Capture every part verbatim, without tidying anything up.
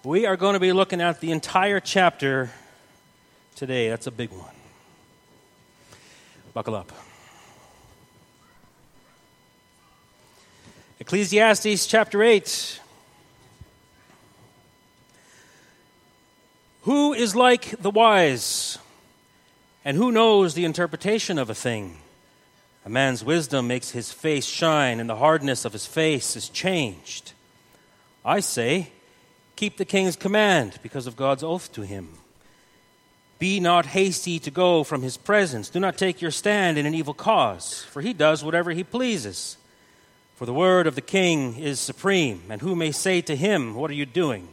We are going to be looking at the entire chapter today. That's a big one. Buckle up. Ecclesiastes chapter eight. Who is like the wise, and who knows the interpretation of a thing? A man's wisdom makes his face shine, and the hardness of his face is changed. I say, keep the king's command because of God's oath to him. Be not hasty to go from his presence. Do not take your stand in an evil cause, for he does whatever he pleases. For the word of the king is supreme, and who may say to him, what are you doing?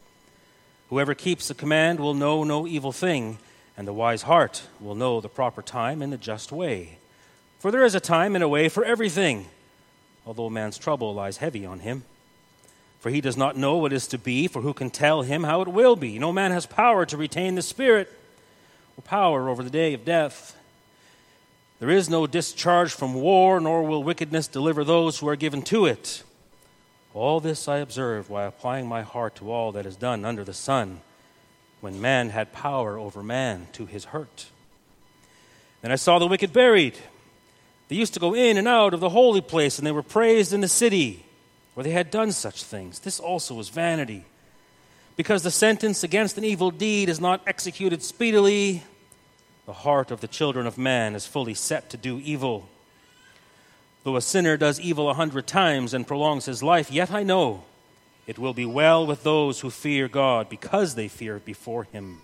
Whoever keeps the command will know no evil thing, and the wise heart will know the proper time and the just way. For there is a time and a way for everything, although man's trouble lies heavy on him. For he does not know what is to be, for who can tell him how it will be? No man has power to retain the spirit, or power over the day of death. There is no discharge from war, nor will wickedness deliver those who are given to it. All this I observed while applying my heart to all that is done under the sun, when man had power over man to his hurt. Then I saw the wicked buried. They used to go in and out of the holy place, and they were praised in the city where they had done such things. This also was vanity. Because the sentence against an evil deed is not executed speedily, the heart of the children of man is fully set to do evil. Though a sinner does evil a hundred times and prolongs his life, yet I know it will be well with those who fear God, because they fear before him.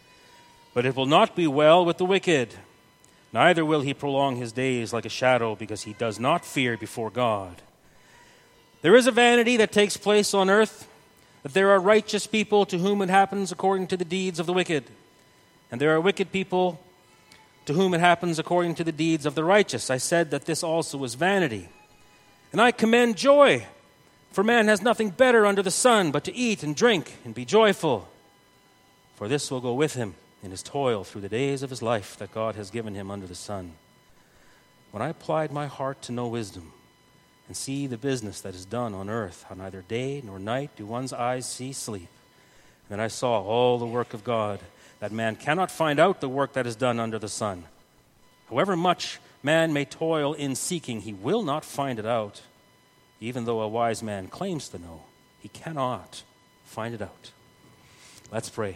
But it will not be well with the wicked. Neither will he prolong his days like a shadow, because he does not fear before God. There is a vanity that takes place on earth, that there are righteous people to whom it happens according to the deeds of the wicked, and there are wicked people to whom it happens according to the deeds of the righteous. I said that this also is vanity. And I commend joy, for man has nothing better under the sun but to eat and drink and be joyful. For this will go with him in his toil through the days of his life that God has given him under the sun. When I applied my heart to know wisdom, and see the business that is done on earth, how neither day nor night do one's eyes see sleep. And then I saw all the work of God, that man cannot find out the work that is done under the sun. However much man may toil in seeking, he will not find it out. Even though a wise man claims to know, he cannot find it out. Let's pray.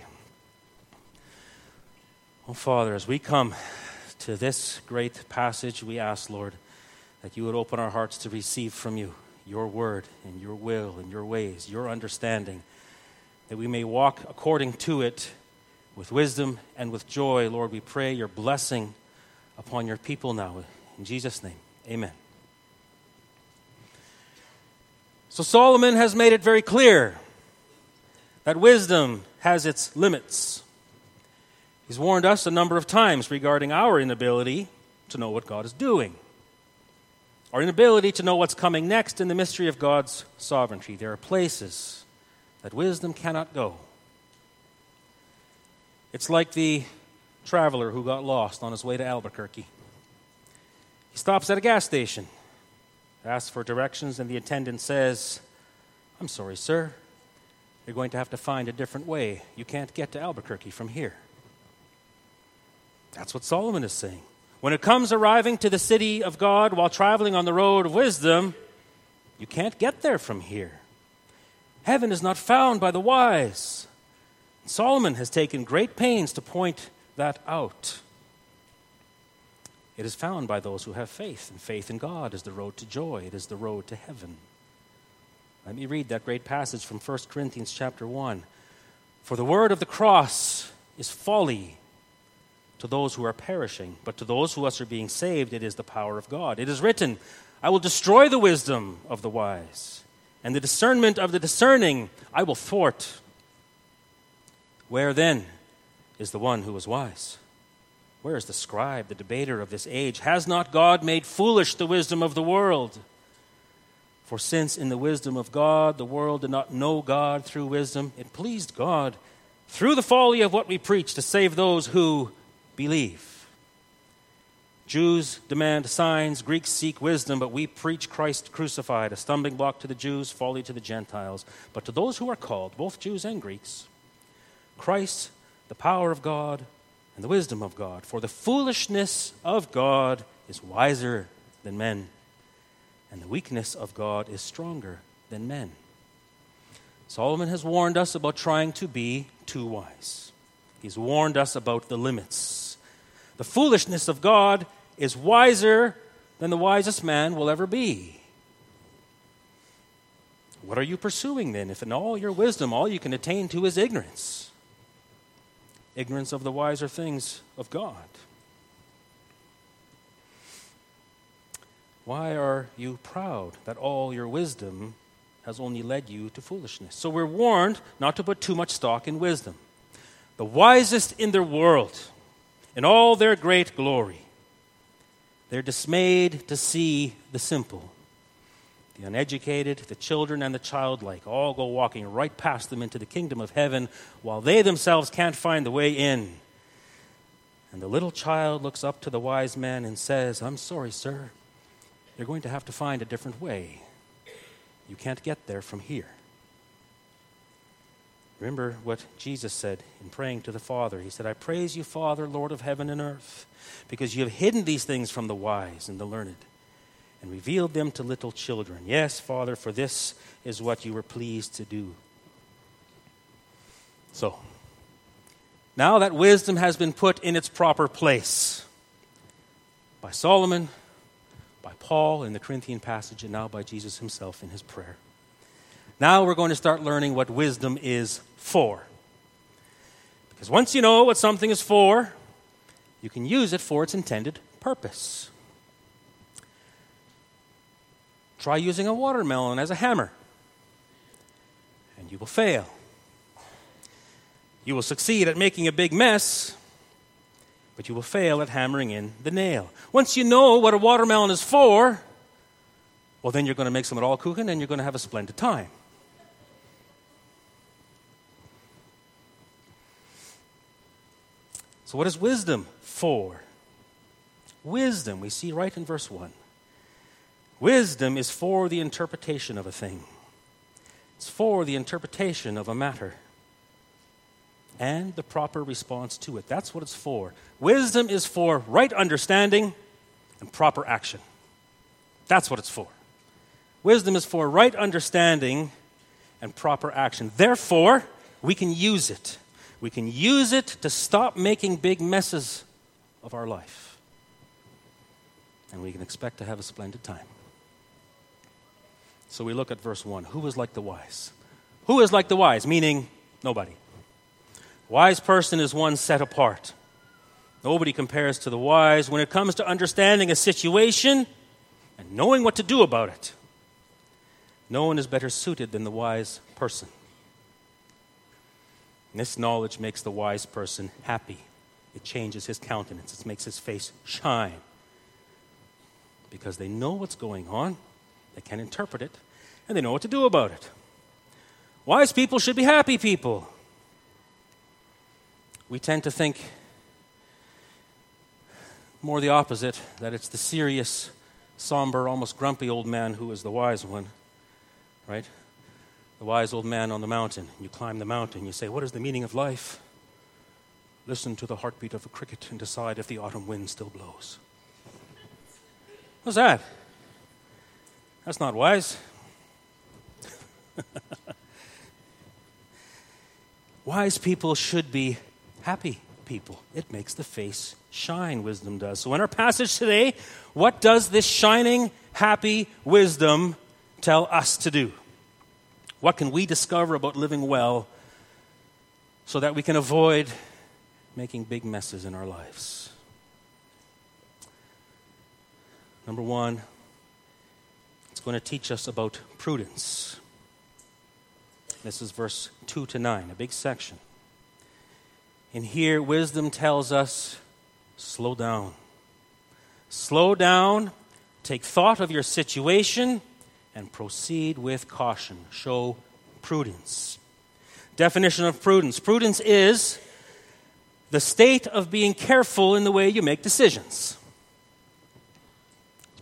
Oh, Father, as we come to this great passage, we ask, Lord, that you would open our hearts to receive from you your word and your will and your ways, your understanding, that we may walk according to it with wisdom and with joy. Lord, we pray your blessing upon your people now. In Jesus' name, amen. So Solomon has made it very clear that wisdom has its limits. He's warned us a number of times regarding our inability to know what God is doing, our inability to know what's coming next in the mystery of God's sovereignty. There are places that wisdom cannot go. It's like the traveler who got lost on his way to Albuquerque. He stops at a gas station, asks for directions, and the attendant says, "I'm sorry, sir. You're going to have to find a different way. You can't get to Albuquerque from here." That's what Solomon is saying. When it comes arriving to the city of God while traveling on the road of wisdom, you can't get there from here. Heaven is not found by the wise. Solomon has taken great pains to point that out. It is found by those who have faith, and faith in God is the road to joy. It is the road to heaven. Let me read that great passage from First Corinthians chapter one. For the word of the cross is folly to those who are perishing, but to those who are being saved, it is the power of God. It is written, I will destroy the wisdom of the wise, and the discernment of the discerning I will thwart. Where then is the one who is wise? Where is the scribe, the debater of this age? Has not God made foolish the wisdom of the world? For since in the wisdom of God the world did not know God through wisdom, it pleased God through the folly of what we preach to save those who believe. Jews demand signs, Greeks seek wisdom, but we preach Christ crucified, a stumbling block to the Jews, folly to the Gentiles. But to those who are called, both Jews and Greeks, Christ, the power of God and the wisdom of God. For the foolishness of God is wiser than men, and the weakness of God is stronger than men. Solomon has warned us about trying to be too wise. He's warned us about the limits. The foolishness of God is wiser than the wisest man will ever be. What are you pursuing then, if in all your wisdom all you can attain to is ignorance? Ignorance of the wiser things of God. Why are you proud that all your wisdom has only led you to foolishness? So we're warned not to put too much stock in wisdom. The wisest in their world, in all their great glory, they're dismayed to see the simple, the uneducated, the children, and the childlike all go walking right past them into the kingdom of heaven, while they themselves can't find the way in. And the little child looks up to the wise man and says, "I'm sorry, sir. You're going to have to find a different way. You can't get there from here." Remember what Jesus said in praying to the Father. He said, "I praise you, Father, Lord of heaven and earth, because you have hidden these things from the wise and the learned and revealed them to little children. Yes, Father, for this is what you were pleased to do." So, now that wisdom has been put in its proper place by Solomon, by Paul in the Corinthian passage, and now by Jesus himself in his prayer. Now we're going to start learning what wisdom is for. Because once you know what something is for, you can use it for its intended purpose. Try using a watermelon as a hammer, and you will fail. You will succeed at making a big mess, but you will fail at hammering in the nail. Once you know what a watermelon is for, well, then you're going to make some rollkuchen and you're going to have a splendid time. So what is wisdom for? Wisdom, we see right in verse one. Wisdom is for the interpretation of a thing. It's for the interpretation of a matter and the proper response to it. That's what it's for. Wisdom is for right understanding and proper action. That's what it's for. Wisdom is for right understanding and proper action. Therefore, we can use it. We can use it to stop making big messes of our life. And we can expect to have a splendid time. So we look at verse one. Who is like the wise? Who is like the wise? Meaning, nobody. Wise person is one set apart. Nobody compares to the wise when it comes to understanding a situation and knowing what to do about it. No one is better suited than the wise person. And this knowledge makes the wise person happy. It changes his countenance. It makes his face shine. Because they know what's going on, they can interpret it, and they know what to do about it. Wise people should be happy people. We tend to think more the opposite, that it's the serious, somber, almost grumpy old man who is the wise one, right? The wise old man on the mountain. You climb the mountain, you say, "What is the meaning of life?" Listen to the heartbeat of a cricket and decide if the autumn wind still blows. What's that? That's not wise. Wise people should be happy people. It makes the face shine, wisdom does. So in our passage today, what does this shining, happy wisdom tell us to do? What can we discover about living well so that we can avoid making big messes in our lives? Number one, it's going to teach us about prudence. This is verse two to nine, a big section. In here, wisdom tells us, slow down. Slow down, take thought of your situation, and proceed with caution. Show prudence. Definition of prudence. Prudence is the state of being careful in the way you make decisions.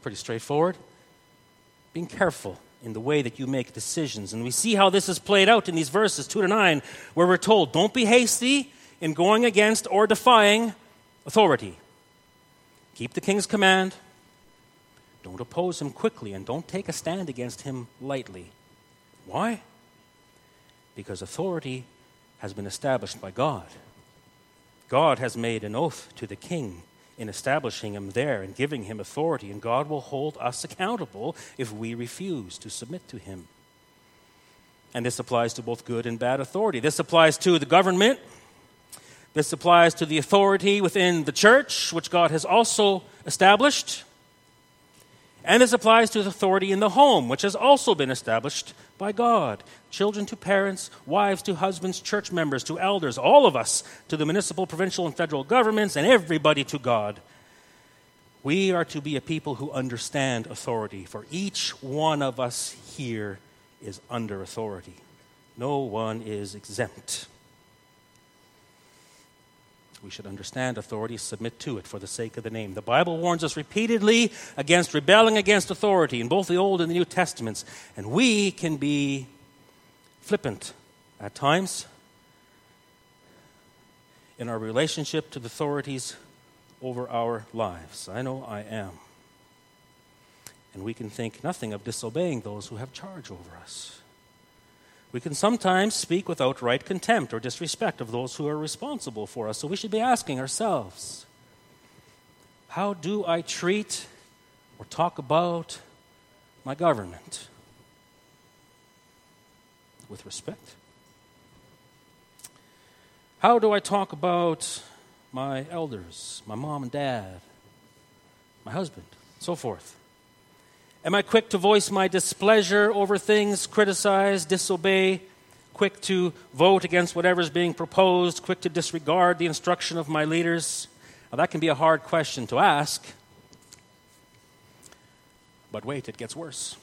pretty straightforward. Being careful in the way that you make decisions. And we see how this is played out in these verses, two to nine, where we're told, don't be hasty in going against or defying authority. Keep the king's command. Don't oppose him quickly, and don't take a stand against him lightly. Why? Because authority has been established by God. God has made an oath to the king in establishing him there and giving him authority, and God will hold us accountable if we refuse to submit to him. And this applies to both good and bad authority. This applies to the government. This applies to the authority within the church, which God has also established. And this applies to the authority in the home, which has also been established by God. Children to parents, wives to husbands, church members to elders, all of us to the municipal, provincial, and federal governments, and everybody to God. We are to be a people who understand authority, for each one of us here is under authority. No one is exempt. We should understand authority, submit to it for the sake of the name. The Bible warns us repeatedly against rebelling against authority in both the Old and the New Testaments. And we can be flippant at times in our relationship to the authorities over our lives. I know I am. And we can think nothing of disobeying those who have charge over us. We can sometimes speak with outright contempt or disrespect of those who are responsible for us. So we should be asking ourselves, how do I treat or talk about my government? With respect? How do I talk about my elders, my mom and dad, my husband, so forth? Am I quick to voice my displeasure over things, criticize, disobey, quick to vote against whatever is being proposed, quick to disregard the instruction of my leaders? Now, that can be a hard question to ask. But wait, it gets worse.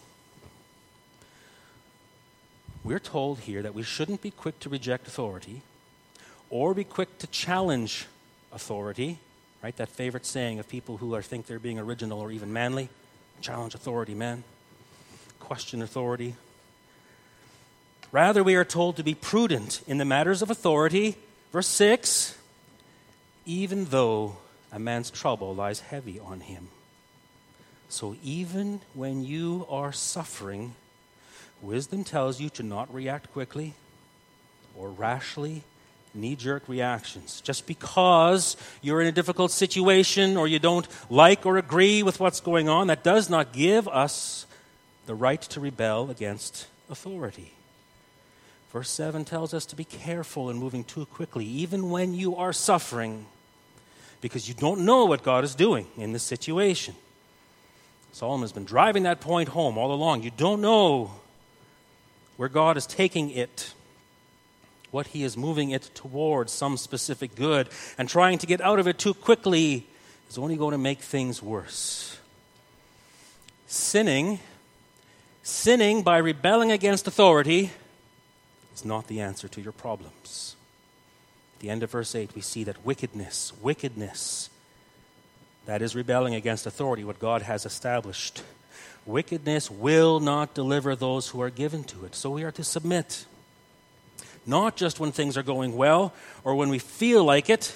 We're told here that we shouldn't be quick to reject authority or be quick to challenge authority, right? That favorite saying of people who are, think they're being original or even manly. Challenge authority, man. Question authority. Rather, we are told to be prudent in the matters of authority. Verse six, even though a man's trouble lies heavy on him. So even when you are suffering, wisdom tells you to not react quickly or rashly, knee-jerk reactions. Just because you're in a difficult situation or you don't like or agree with what's going on, that does not give us the right to rebel against authority. Verse seven tells us to be careful in moving too quickly, even when you are suffering, because you don't know what God is doing in this situation. Solomon has been driving that point home all along. You don't know where God is taking it, what he is moving it towards, some specific good, and trying to get out of it too quickly is only going to make things worse. Sinning, sinning by rebelling against authority is not the answer to your problems. At the end of verse eight, we see that wickedness, wickedness, that is rebelling against authority, what God has established, wickedness will not deliver those who are given to it. So we are to submit. Not just when things are going well or when we feel like it,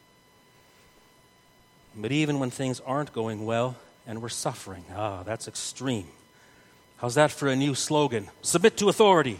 but even when things aren't going well and we're suffering. Ah, that's extreme. How's that for a new slogan? Submit to authority.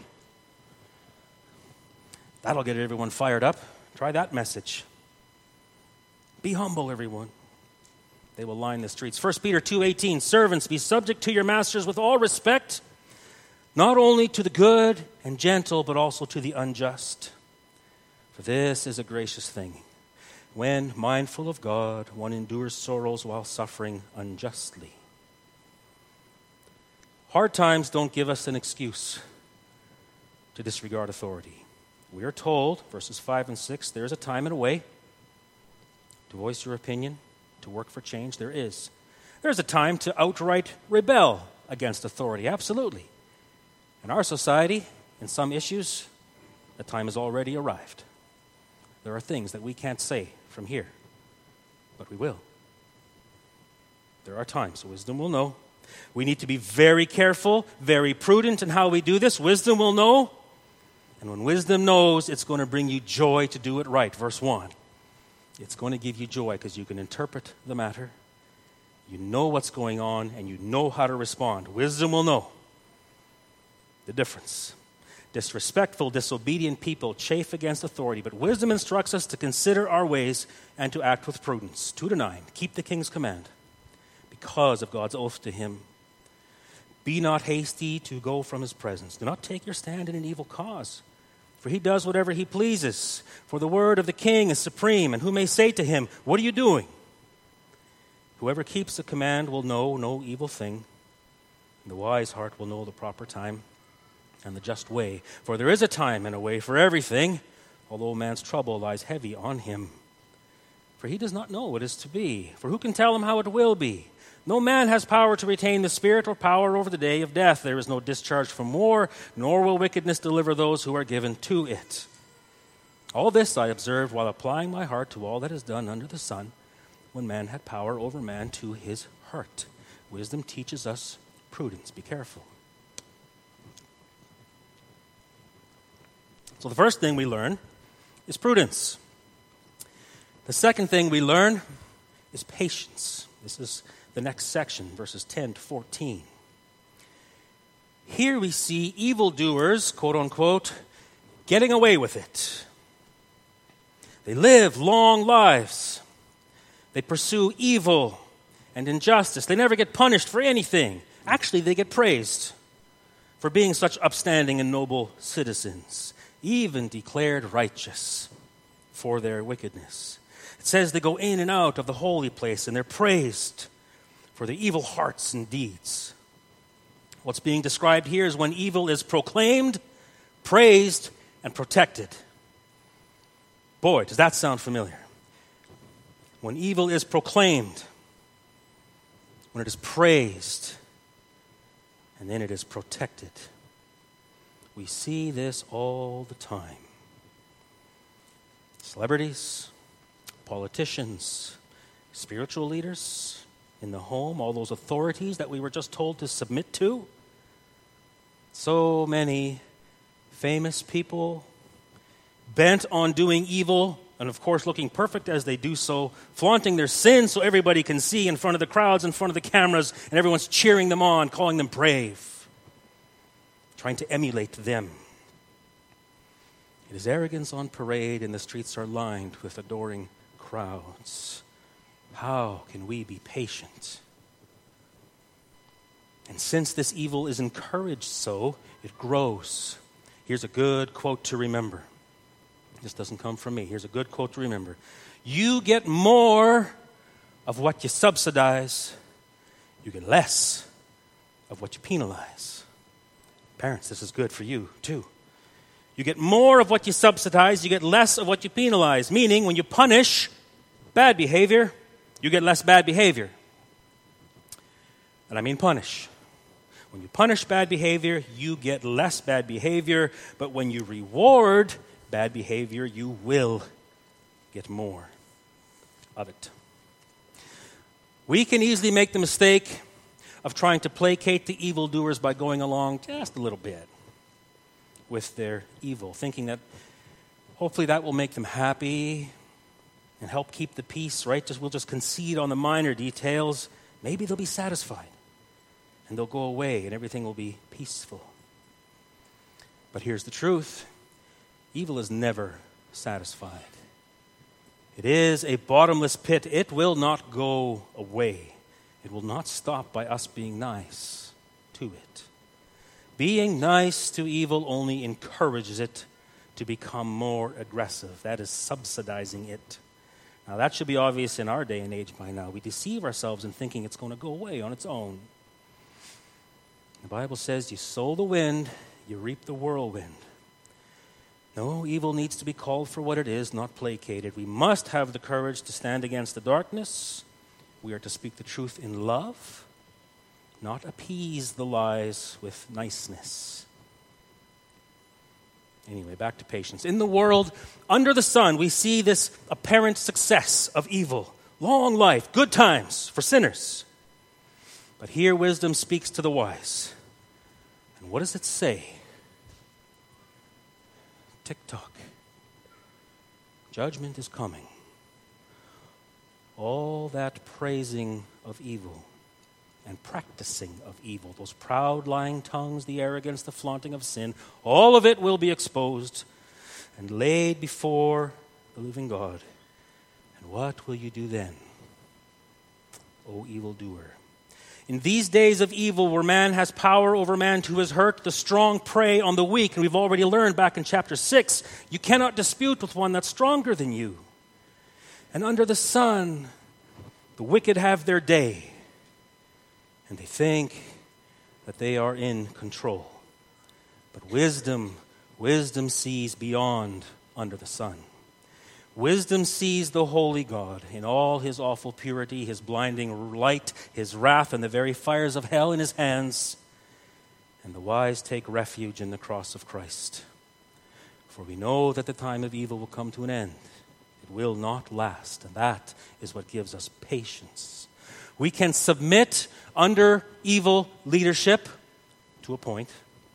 That'll get everyone fired up. Try that message. Be humble, everyone. They will line the streets. First Peter two eighteen, servants, be subject to your masters with all respect, not only to the good and gentle, but also to the unjust. For this is a gracious thing. When, mindful of God, one endures sorrows while suffering unjustly. Hard times don't give us an excuse to disregard authority. We are told, verses five and six, there is a time and a way to voice your opinion, to work for change. There is. There's a time to outright rebel against authority. Absolutely. In our society, in some issues, the time has already arrived. There are things that we can't say from here, but we will. There are times wisdom will know. We need to be very careful, very prudent in how we do this. Wisdom will know. And when wisdom knows, it's going to bring you joy to do it right. Verse one. It's going to give you joy because you can interpret the matter. You know what's going on, and you know how to respond. Wisdom will know the difference. Disrespectful, disobedient people chafe against authority, but wisdom instructs us to consider our ways and to act with prudence. Two to nine, keep the king's command because of God's oath to him. Be not hasty to go from his presence. Do not take your stand in an evil cause, for he does whatever he pleases. For the word of the king is supreme, and who may say to him, what are you doing? Whoever keeps the command will know no evil thing, and the wise heart will know the proper time and the just way. For there is a time and a way for everything, although man's trouble lies heavy on him. For he does not know what is to be. For who can tell him how it will be? No man has power to retain the spirit or power over the day of death. There is no discharge from war, nor will wickedness deliver those who are given to it. All this I observed while applying my heart to all that is done under the sun, when man had power over man to his hurt. Wisdom teaches us prudence. Be careful. So the first thing we learn is prudence. The second thing we learn is patience. This is the next section, verses ten to fourteen. Here we see evildoers, quote unquote, getting away with it. They live long lives. They pursue evil and injustice. They never get punished for anything. Actually, they get praised for being such upstanding and noble citizens, even declared righteous for their wickedness. It says they go in and out of the holy place, and they're praised for their evil hearts and deeds. What's being described here is when evil is proclaimed, praised, and protected. Boy, does that sound familiar. When evil is proclaimed, when it is praised, and then it is protected. We see this all the time. Celebrities, politicians, spiritual leaders in the home, all those authorities that we were just told to submit to. So many famous people bent on doing evil, and of course looking perfect as they do so, flaunting their sins so everybody can see in front of the crowds, in front of the cameras, and everyone's cheering them on, calling them brave, trying to emulate them. It is arrogance on parade, and the streets are lined with adoring crowds. How can we be patient? And since this evil is encouraged so, it grows. Here's a good quote to remember. This doesn't come from me. Here's a good quote to remember. You get more of what you subsidize. You get less of what you penalize. Parents, this is good for you too. You get more of what you subsidize. You get less of what you penalize. Meaning, when you punish bad behavior, you get less bad behavior. And I mean punish. When you punish bad behavior, you get less bad behavior. But when you reward bad behavior, you will get more of it. We can easily make the mistake of trying to placate the evildoers by going along just a little bit with their evil, thinking that hopefully that will make them happy and help keep the peace, right? Just, we'll just concede on the minor details. Maybe they'll be satisfied and they'll go away and everything will be peaceful. But here's the truth. Evil is never satisfied. It is a bottomless pit. It will not go away. It will not stop by us being nice to it. Being nice to evil only encourages it to become more aggressive. That is subsidizing it. Now, that should be obvious in our day and age by now. We deceive ourselves in thinking it's going to go away on its own. The Bible says you sow the wind, you reap the whirlwind. No, evil needs to be called for what it is, not placated. We must have the courage to stand against the darkness. We are to speak the truth in love, not appease the lies with niceness. Anyway, back to patience. In the world, under the sun, we see this apparent success of evil. Long life, good times for sinners. But here wisdom speaks to the wise. And what does it say? Tick-tock. Judgment is coming. All that praising of evil and practicing of evil, those proud lying tongues, the arrogance, the flaunting of sin, all of it will be exposed and laid before the living God. And what will you do then, O evildoer? In these days of evil, where man has power over man to his hurt, the strong prey on the weak. And we've already learned back in chapter six, you cannot dispute with one that's stronger than you. And under the sun, the wicked have their day. And they think that they are in control. But wisdom, wisdom sees beyond under the sun. Wisdom sees the holy God in all his awful purity, his blinding light, his wrath, and the very fires of hell in his hands. And the wise take refuge in the cross of Christ. For we know that the time of evil will come to an end. It will not last, and that is what gives us patience. We can submit under evil leadership to a point,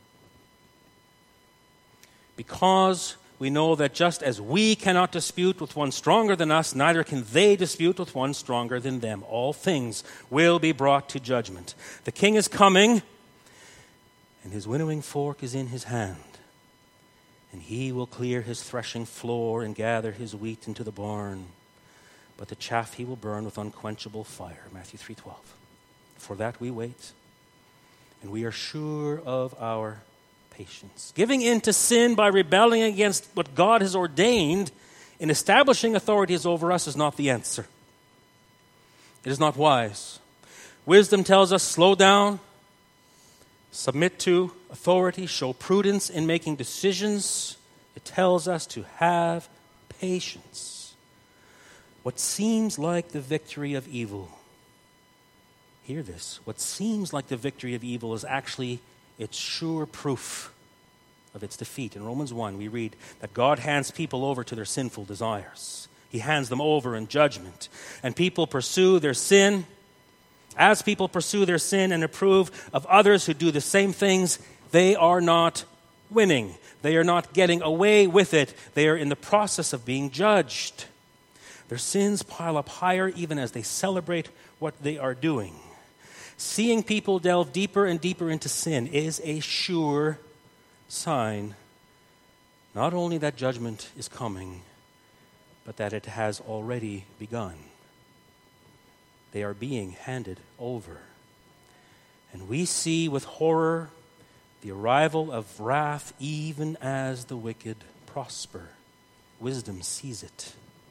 because we know that just as we cannot dispute with one stronger than us, neither can they dispute with one stronger than them. All things will be brought to judgment. The king is coming, and his winnowing fork is in his hand. And he will clear his threshing floor and gather his wheat into the barn. But the chaff he will burn with unquenchable fire. Matthew three twelve. For that we wait, and we are sure of our patience. Giving in to sin by rebelling against what God has ordained in establishing authorities over us is not the answer. It is not wise. Wisdom tells us slow down, submit to authority, show prudence in making decisions. It tells us to have patience. What seems like the victory of evil, hear this, what seems like the victory of evil is actually its sure proof of its defeat. In Romans one, we read that God hands people over to their sinful desires. He hands them over in judgment. And people pursue their sin. As people pursue their sin and approve of others who do the same things, they are not winning. They are not getting away with it. They are in the process of being judged. Their sins pile up higher even as they celebrate what they are doing. Seeing people delve deeper and deeper into sin is a sure sign, not only that judgment is coming, but that it has already begun. They are being handed over. And we see with horror the arrival of wrath even as the wicked prosper. Wisdom sees it.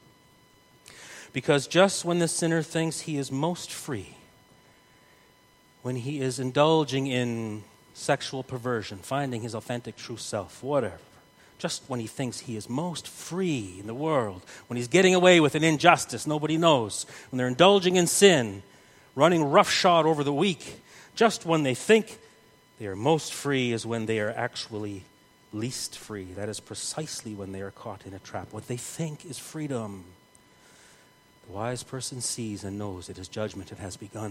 Because just when the sinner thinks he is most free, when he is indulging in sexual perversion, finding his authentic true self, whatever, just when he thinks he is most free in the world, when he's getting away with an injustice nobody knows, when they're indulging in sin, running roughshod over the weak, just when they think they are most free is when they are actually least free. That is precisely when they are caught in a trap. What they think is freedom. The wise person sees and knows it is judgment. It has begun.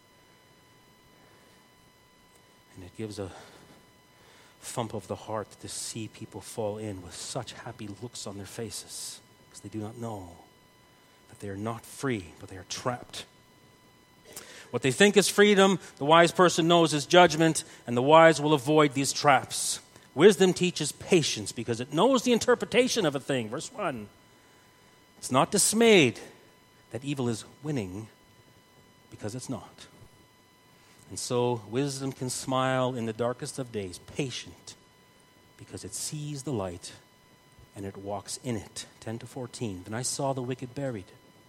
And it gives a thump of the heart to see people fall in with such happy looks on their faces, because they do not know that they are not free, but they are trapped. What they think is freedom, the wise person knows is judgment, and the wise will avoid these traps. Wisdom teaches patience because it knows the interpretation of a thing. Verse one. It's not dismayed that evil is winning, because it's not. And so wisdom can smile in the darkest of days, patient, because it sees the light and it walks in it. ten to fourteen. Then I saw the wicked buried.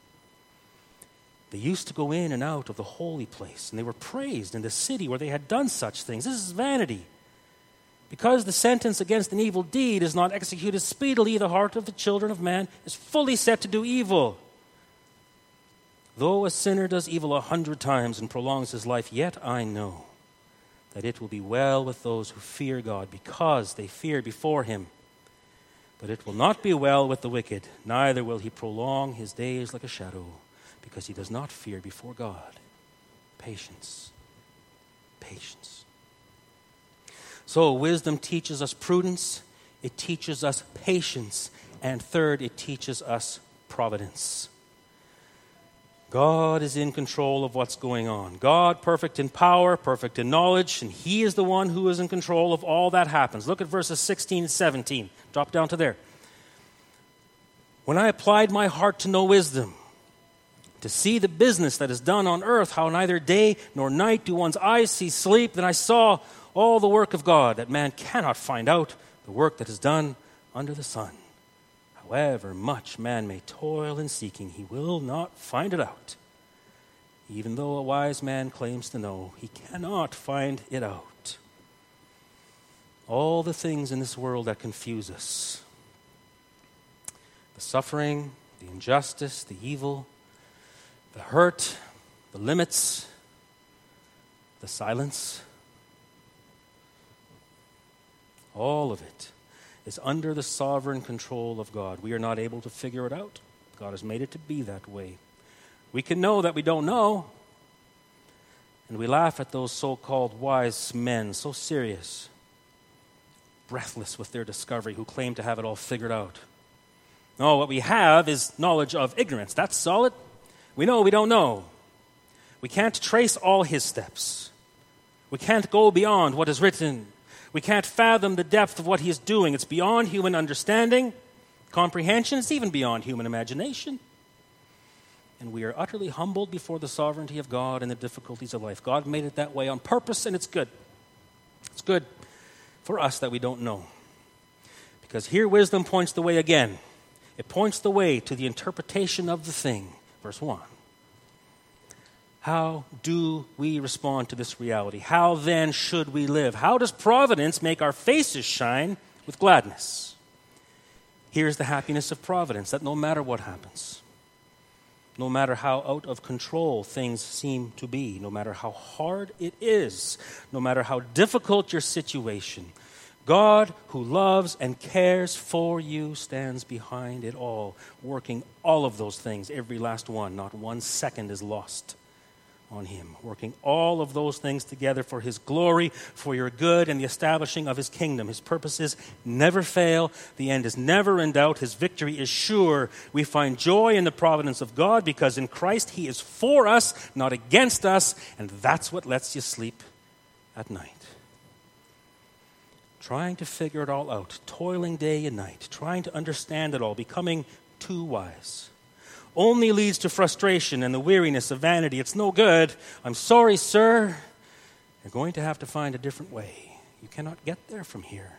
They used to go in and out of the holy place, and they were praised in the city where they had done such things. This is vanity. Because the sentence against an evil deed is not executed speedily, the heart of the children of man is fully set to do evil. Though a sinner does evil a hundred times and prolongs his life, yet I know that it will be well with those who fear God, because they fear before him. But it will not be well with the wicked, neither will he prolong his days like a shadow, because he does not fear before God. Patience. patience. So wisdom teaches us prudence, it teaches us patience, and third, it teaches us providence. God is in control of what's going on. God, perfect in power, perfect in knowledge, and He is the one who is in control of all that happens. Look at verses sixteen and seventeen. Drop down to there. When I applied my heart to know wisdom, to see the business that is done on earth, how neither day nor night do one's eyes see sleep, then I saw all the work of God, that man cannot find out the work that is done under the sun. However much man may toil in seeking, he will not find it out. Even though a wise man claims to know, he cannot find it out. All the things in this world that confuse us, the suffering, the injustice, the evil, the hurt, the limits, the silence, all of it is under the sovereign control of God. We are not able to figure it out. God has made it to be that way. We can know that we don't know, and we laugh at those so-called wise men, so serious, breathless with their discovery, who claim to have it all figured out. No, what we have is knowledge of ignorance. That's solid. We know we don't know. We can't trace all His steps. We can't go beyond what is written. We can't fathom the depth of what He is doing. It's beyond human understanding, comprehension. It's even beyond human imagination. And we are utterly humbled before the sovereignty of God and the difficulties of life. God made it that way on purpose, and it's good. It's good for us that we don't know. Because here wisdom points the way again. It points the way to the interpretation of the thing. Verse one. How do we respond to this reality? How then should we live? How does providence make our faces shine with gladness? Here's the happiness of providence, that no matter what happens, no matter how out of control things seem to be, no matter how hard it is, no matter how difficult your situation, God, who loves and cares for you, stands behind it all, working all of those things, every last one. Not one second is lost on Him, working all of those things together for His glory, for your good, and the establishing of His kingdom. His purposes never fail. The end is never in doubt. His victory is sure. We find joy in the providence of God because in Christ He is for us, not against us, and that's what lets you sleep at night. Trying to figure it all out, toiling day and night, trying to understand it all, becoming too wise, only leads to frustration and the weariness of vanity. It's no good. I'm sorry, sir. You're going to have to find a different way. You cannot get there from here.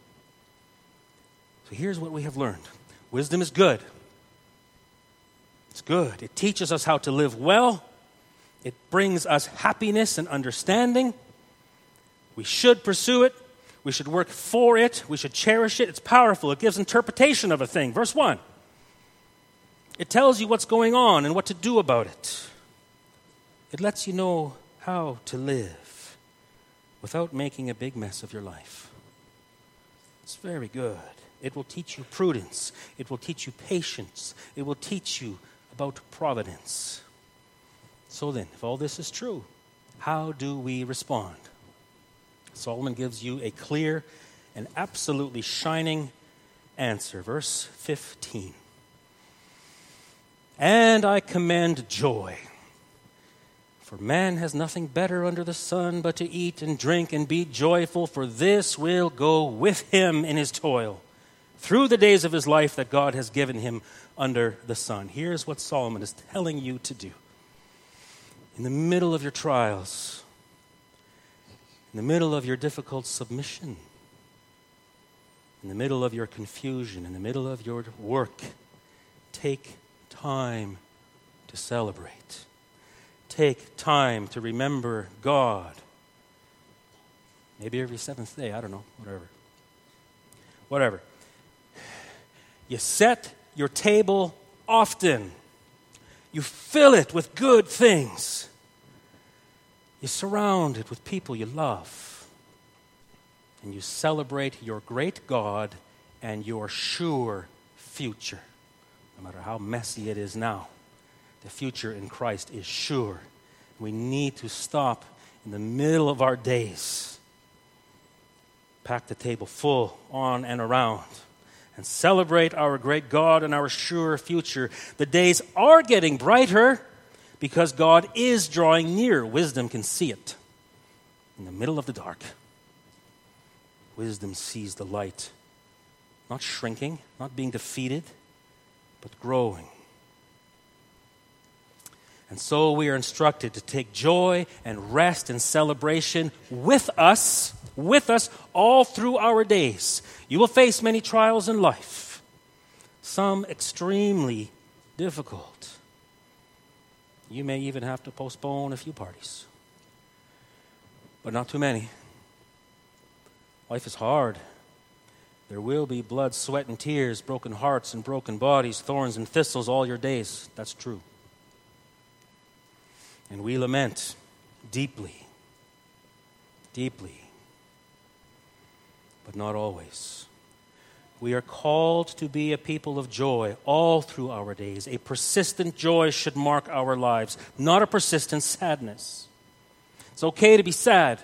So here's what we have learned. Wisdom is good. It's good. It teaches us how to live well. It brings us happiness and understanding. We should pursue it. We should work for it. We should cherish it. It's powerful. It gives interpretation of a thing. Verse one. It tells you what's going on and what to do about it. It lets you know how to live without making a big mess of your life. It's very good. It will teach you prudence. It will teach you patience. It will teach you about providence. So then, if all this is true, how do we respond? Solomon gives you a clear and absolutely shining answer. Verse fifteen. And I commend joy. For man has nothing better under the sun but to eat and drink and be joyful, for this will go with him in his toil through the days of his life that God has given him under the sun. Here's what Solomon is telling you to do. In the middle of your trials, in the middle of your difficult submission, in the middle of your confusion, in the middle of your work, take time to celebrate. Take time to remember God. Maybe every seventh day, I don't know, whatever. Whatever. You set your table often. You fill it with good things. You surround it with people you love. And you celebrate your great God and your sure future. No matter how messy it is now, the future in Christ is sure. We need to stop in the middle of our days. Pack the table full on and around and celebrate our great God and our sure future. The days are getting brighter because God is drawing near. Wisdom can see it in the middle of the dark. Wisdom sees the light, not shrinking, not being defeated, but growing. And so we are instructed to take joy and rest and celebration with us, with us all through our days. You will face many trials in life, some extremely difficult. You may even have to postpone a few parties, but not too many. Life is hard. There will be blood, sweat, and tears, broken hearts and broken bodies, thorns and thistles all your days. That's true. And we lament deeply, deeply, but not always. We are called to be a people of joy all through our days. A persistent joy should mark our lives, not a persistent sadness. It's okay to be sad.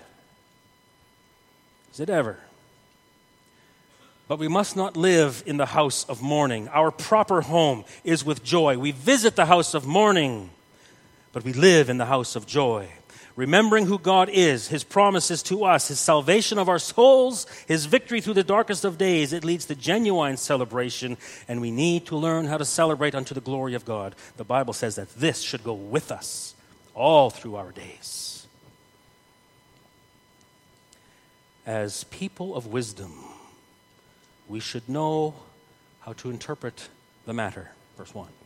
Is it ever? But we must not live in the house of mourning. Our proper home is with joy. We visit the house of mourning, but we live in the house of joy. Remembering who God is, His promises to us, His salvation of our souls, His victory through the darkest of days, it leads to genuine celebration, and we need to learn how to celebrate unto the glory of God. The Bible says that this should go with us all through our days. As people of wisdom, we should know how to interpret the matter. Verse one.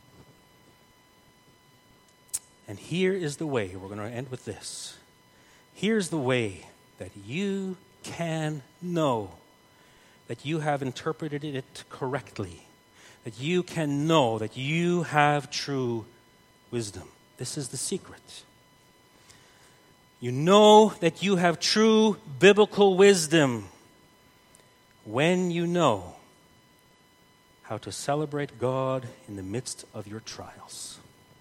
And here is the way, we're going to end with this. Here's the way that you can know that you have interpreted it correctly, that you can know that you have true wisdom. This is the secret. You know that you have true biblical wisdom when you know how to celebrate God in the midst of your trials.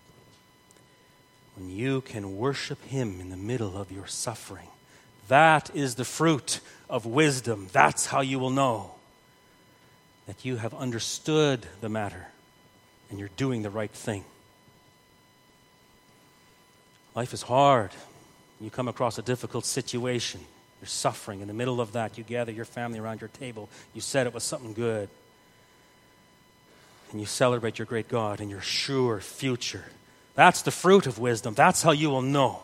When you can worship Him in the middle of your suffering. That is the fruit of wisdom. That's how you will know that you have understood the matter and you're doing the right thing. Life is hard. You come across a difficult situation. You're suffering. In the middle of that, you gather your family around your table. You said it was something good. And you celebrate your great God and your sure future. That's the fruit of wisdom. That's how you will know.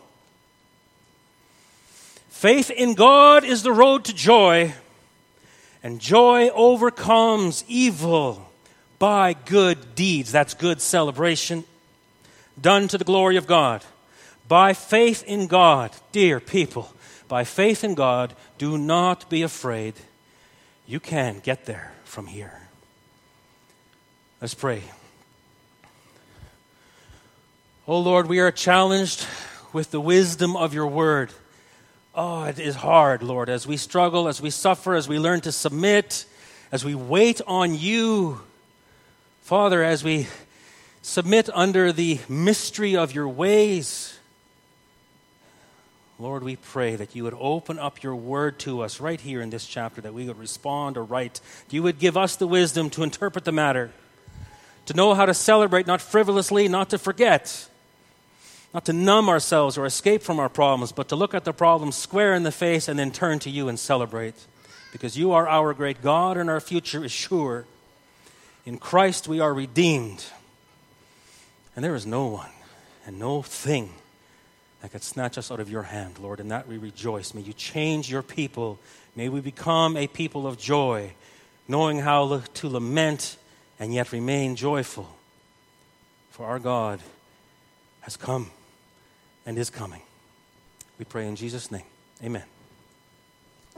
Faith in God is the road to joy, and joy overcomes evil by good deeds. That's good celebration done to the glory of God. By faith in God, dear people, by faith in God, do not be afraid. You can get there from here. Let's pray. Oh Lord, we are challenged with the wisdom of your word. Oh, it is hard, Lord, as we struggle, as we suffer, as we learn to submit, as we wait on you. Father, as we submit under the mystery of your ways, Lord, we pray that you would open up your word to us right here in this chapter, that we would respond aright. You would give us the wisdom to interpret the matter, to know how to celebrate, not frivolously, not to forget, not to numb ourselves or escape from our problems, but to look at the problems square in the face and then turn to you and celebrate. Because you are our great God and our future is sure. In Christ we are redeemed. And there is no one and no thing that could snatch us out of your hand, Lord. In that we rejoice. May you change your people. May we become a people of joy, knowing how to lament and yet remain joyful. For our God has come and is coming. We pray in Jesus' name. Amen.